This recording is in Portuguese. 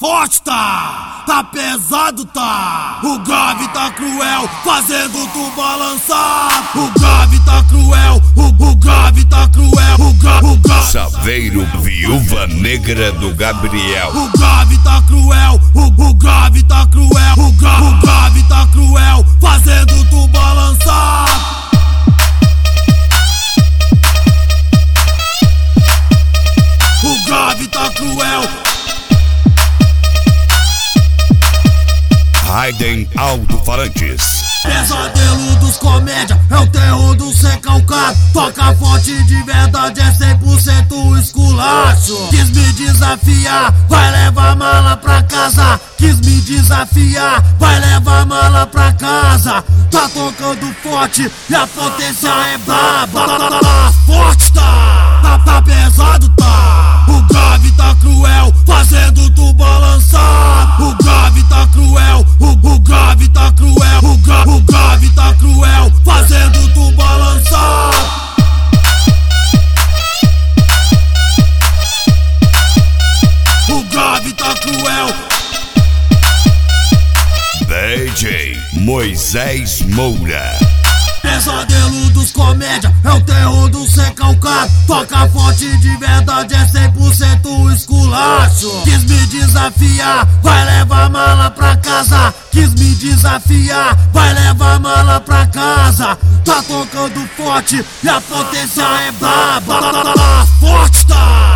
forte tá pesado tá. O grave tá cruel, fazendo tu balançar. O grave tá cruel, o grave tá cruel, o grave. Saveiro, Viúva Negra do Gabriel. O grave tá cruel, o grave tá cruel, o grave tá cruel, fazendo tu balançar. O grave tá cruel. Raiden Alto-Falantes. Pesadelo dos comédia, é o terror do recalcado. Toca forte de verdade, é 100% esculacho. Quis me desafiar, vai levar mala pra casa. Quis me desafiar, vai levar mala pra casa. Tá tocando forte e a potência é braba. Forte tá pesado tá. O grave tá cruel, fazendo tu balançar. O grave tá cruel, o grave tá cruel, o grave tá cruel, fazendo tu balançar. O grave tá cruel. DJ Moisés Moura. Pesadelo dos comédia, é o terror do recalcado. Toca forte de verdade, é 100% esculacho. Quis me desafiar, vai levar mala pra casa. Quis me desafiar, vai levar mala pra casa. Tá tocando forte e a potência é braba. Forte tá.